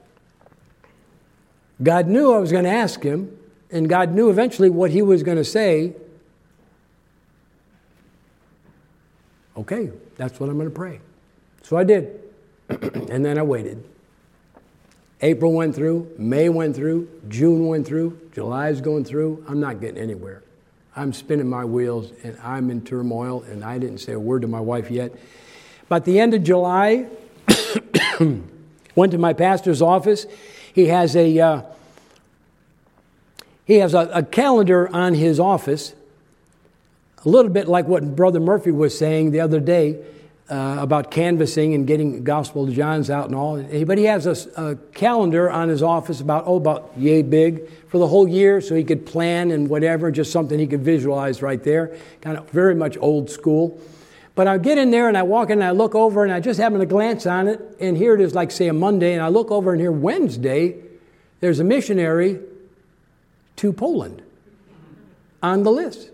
God knew I was going to ask him, and God knew eventually what he was going to say. Okay, that's what I'm going to pray. So I did. And then I waited. April went through, May went through, June went through, July's going through. I'm not getting anywhere. I'm spinning my wheels, and I'm in turmoil, and I didn't say a word to my wife yet. But the end of July, went to my pastor's office. He has a calendar on his office, a little bit like what Brother Murphy was saying the other day about canvassing and getting Gospel of John's out and all. But he has a calendar on his office about yay big for the whole year, so he could plan and whatever, just something he could visualize right there, kind of very much old school. But I get in there and I walk in and I look over and I just happen to glance on it, and here it is like, say, a Monday, and I look over and here Wednesday, there's a missionary to Poland on the list.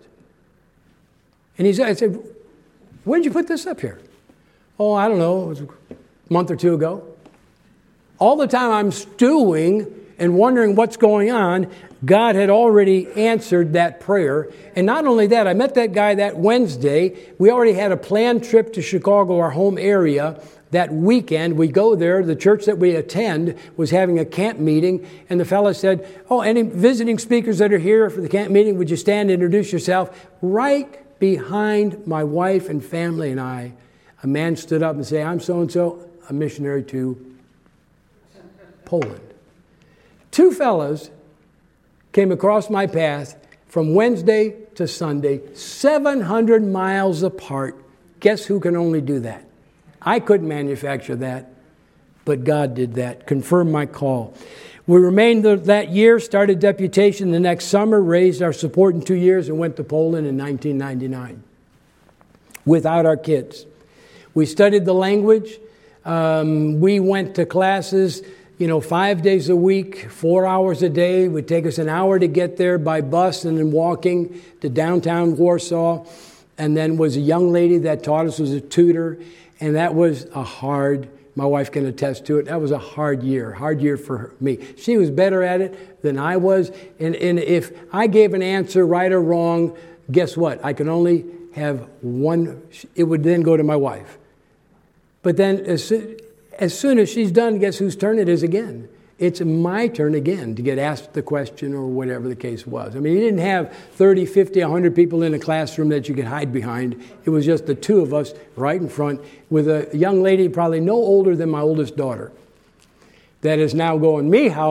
And I said, when did you put this up here? Oh, I don't know, it was a month or two ago. All the time I'm stewing and wondering what's going on, God had already answered that prayer. And not only that, I met that guy that Wednesday. We already had a planned trip to Chicago, our home area. That weekend, we go there. The church that we attend was having a camp meeting. And the fellow said, oh, any visiting speakers that are here for the camp meeting, would you stand and introduce yourself? Right behind my wife and family and I, a man stood up and said, I'm so-and-so, a missionary to Poland. Two fellows came across my path from Wednesday to Sunday, 700 miles apart. Guess who can only do that? I couldn't manufacture that, but God did that, confirmed my call. We remained that year, started deputation the next summer, raised our support in 2 years, and went to Poland in 1999 without our kids. We studied the language. We went to classes, 5 days a week, 4 hours a day. It would take us an hour to get there by bus and then walking to downtown Warsaw. And then was a young lady that taught us, was a tutor. And that was my wife can attest to it, that was a hard year for me. She was better at it than I was. And if I gave an answer right or wrong, guess what? I could only have one. It would then go to my wife. But then as soon as she's done, guess whose turn it is again? It's my turn again to get asked the question or whatever the case was. I mean, you didn't have 30, 50, 100 people in a classroom that you could hide behind. It was just the two of us right in front with a young lady probably no older than my oldest daughter that is now going, me how,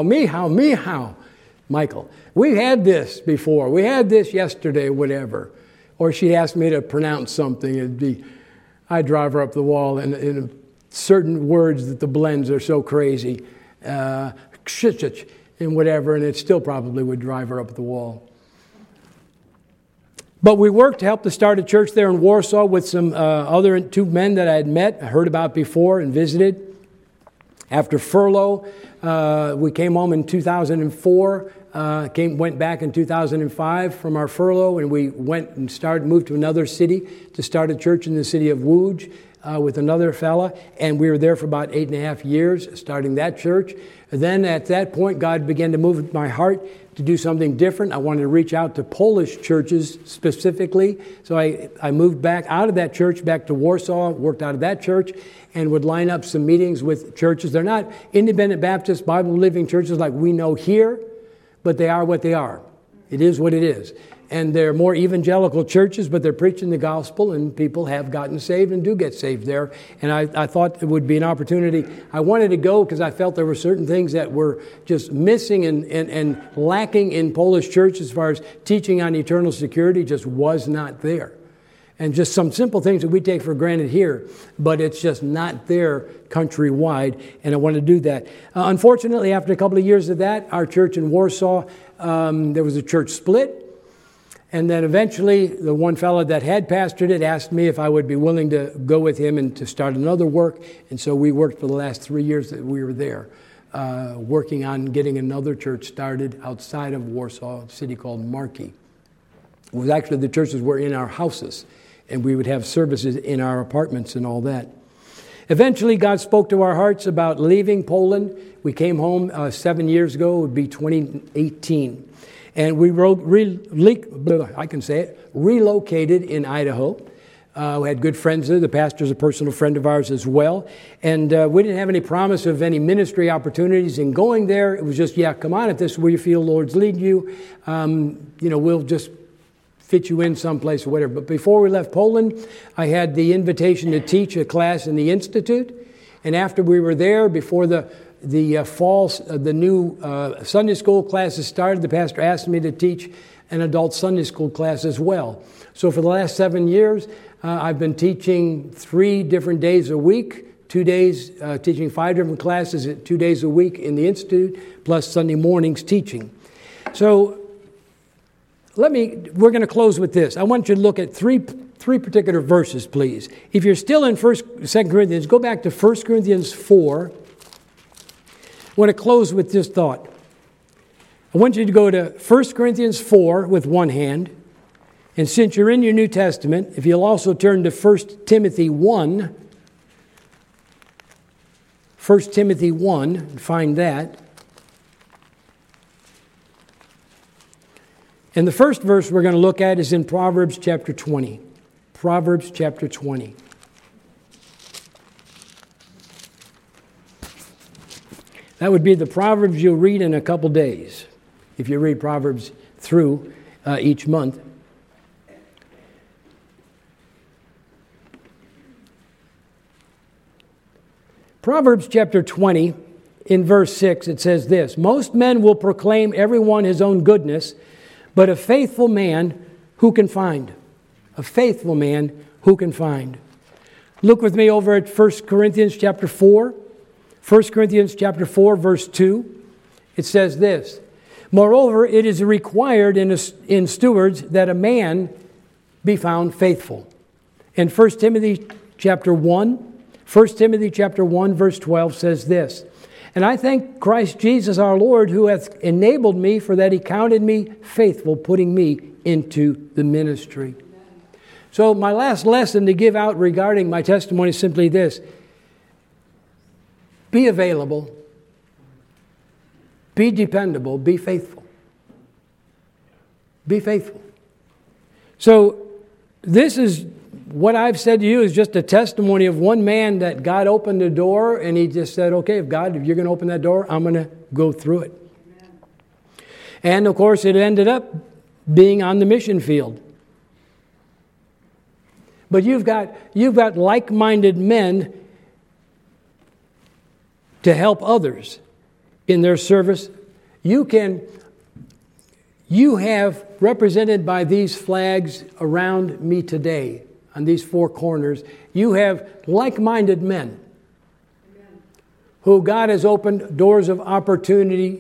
Michael, we had this before. We had this yesterday, whatever. Or she'd ask me to pronounce something. I'd drive her up the wall in certain words that the blends are so crazy. And whatever, and it still probably would drive her up the wall. But we worked to help to start a church there in Warsaw with some other two men that I had met, heard about before, and visited. After furlough, we came home in 2004, went back in 2005 from our furlough, and we went and moved to another city to start a church in the city of Łódź. With another fella, and we were there for about 8.5 years, starting that church. And then at that point, God began to move my heart to do something different. I wanted to reach out to Polish churches specifically. So I moved back out of that church, back to Warsaw, worked out of that church, and would line up some meetings with churches. They're not independent Baptist, Bible-believing churches like we know here, but they are what they are. It is what it is. And they're more evangelical churches, but they're preaching the gospel, and people have gotten saved and do get saved there. And I thought it would be an opportunity. I wanted to go because I felt there were certain things that were just missing and lacking in Polish church as far as teaching on eternal security just was not there. And just some simple things that we take for granted here, but it's just not there countrywide, and I want to do that. Unfortunately, after a couple of years of that, our church in Warsaw, there was a church split. And then eventually, the one fellow that had pastored it asked me if I would be willing to go with him and to start another work. And so we worked for the last 3 years that we were there, working on getting another church started outside of Warsaw, a city called Marki. It was actually, the churches were in our houses, and we would have services in our apartments and all that. Eventually, God spoke to our hearts about leaving Poland. We came home 7 years ago. It would be 2018. And we relocated in Idaho. We had good friends there. The pastor's a personal friend of ours as well. And we didn't have any promise of any ministry opportunities in going there. It was just, come on, if this is where you feel the Lord's leading you, we'll just fit you in someplace or whatever. But before we left Poland, I had the invitation to teach a class in the Institute. And after we were there, before the fall, the new Sunday school classes started, the pastor asked me to teach an adult Sunday school class as well. So for the last 7 years, I've been teaching 3 different days a week, 2 days, teaching 5 different classes, 2 days a week in the Institute, plus Sunday mornings teaching. So we're going to close with this. I want you to look at three particular verses, please. If you're still in 2 Corinthians, go back to 1 Corinthians 4. I want to close with this thought. I want you to go to 1 Corinthians 4 with one hand. And since you're in your New Testament, if you'll also turn to 1 Timothy 1, 1 Timothy 1, and find that. And the first verse we're going to look at is in Proverbs chapter 20. Proverbs chapter 20. That would be the Proverbs you'll read in a couple days, if you read Proverbs through each month. Proverbs chapter 20, in verse 6, it says this: "Most men will proclaim everyone his own goodness, but a faithful man who can find?" A faithful man who can find? Look with me over at 1 Corinthians chapter 4. 1 Corinthians chapter 4, verse 2. It says this: "Moreover, it is required in stewards that a man be found faithful." And 1 Timothy chapter 1, verse 12 says this: "And I thank Christ Jesus our Lord, who hath enabled me, for that he counted me faithful, putting me into the ministry." So my last lesson to give out regarding my testimony is simply this: be available, be dependable, be faithful. Be faithful. So this is what I've said to you is just a testimony of one man that God opened the door, and he just said, okay, if you're going to open that door, I'm going to go through it. Amen. And of course, it ended up being on the mission field. But you've got like-minded men to help others in their service. You have, represented by these flags around me today, on these 4 corners, you have like-minded men who God has opened doors of opportunity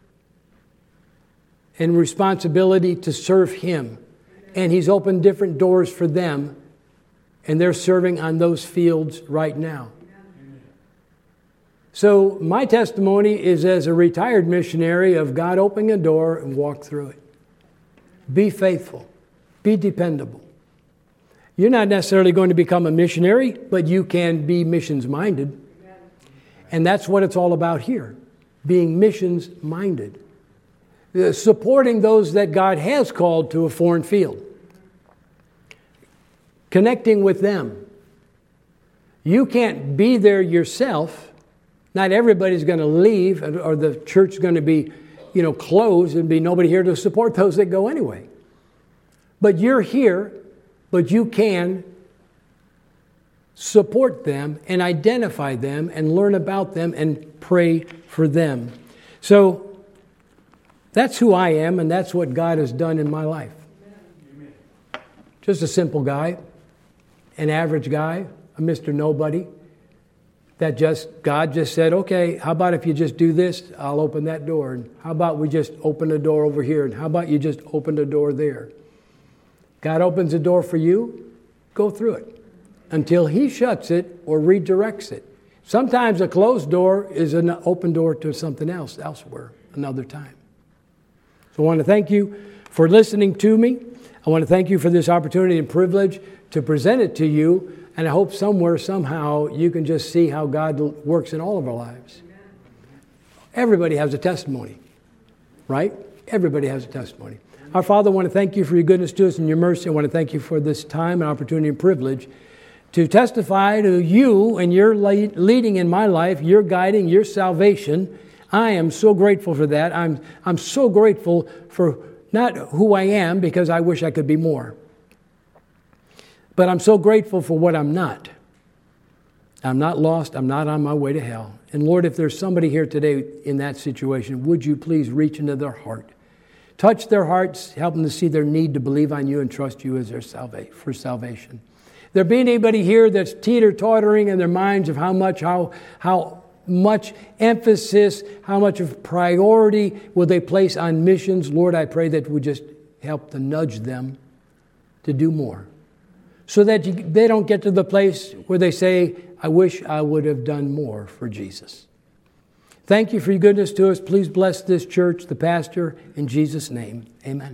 and responsibility to serve Him. And He's opened different doors for them, and they're serving on those fields right now. So my testimony is as a retired missionary of God opening a door and walk through it. Be faithful. Be dependable. You're not necessarily going to become a missionary, but you can be missions-minded. And that's what it's all about here, being missions-minded. Supporting those that God has called to a foreign field. Connecting with them. You can't be there yourself. Not everybody's going to leave, or the church is going to be, closed and be nobody here to support those that go anyway. But you're here, but you can support them and identify them and learn about them and pray for them. So that's who I am, and that's what God has done in my life. Amen. Just a simple guy, an average guy, a Mr. Nobody. God just said, okay, how about if you just do this, I'll open that door. And how about we just open the door over here? And how about you just open the door there? God opens a door for you, go through it until He shuts it or redirects it. Sometimes a closed door is an open door to something else elsewhere, another time. So I want to thank you for listening to me. I want to thank you for this opportunity and privilege to present it to you. And I hope somewhere, somehow, you can just see how God works in all of our lives. Everybody has a testimony, right? Everybody has a testimony. Our Father, I want to thank you for your goodness to us and your mercy. I want to thank you for this time and opportunity and privilege to testify to you and your leading in my life, your guiding, your salvation. I am so grateful for that. I'm so grateful for not who I am, because I wish I could be more. But I'm so grateful for what I'm not. I'm not lost. I'm not on my way to hell. And Lord, if there's somebody here today in that situation, would you please reach into their heart? Touch their hearts, help them to see their need to believe on you and trust you as their for salvation. There be anybody here that's teeter-tottering in their minds of how much emphasis, how much of priority will they place on missions, Lord, I pray that we just help to nudge them to do more, so that they don't get to the place where they say, I wish I would have done more for Jesus. Thank you for your goodness to us. Please bless this church, the pastor, in Jesus' name. Amen.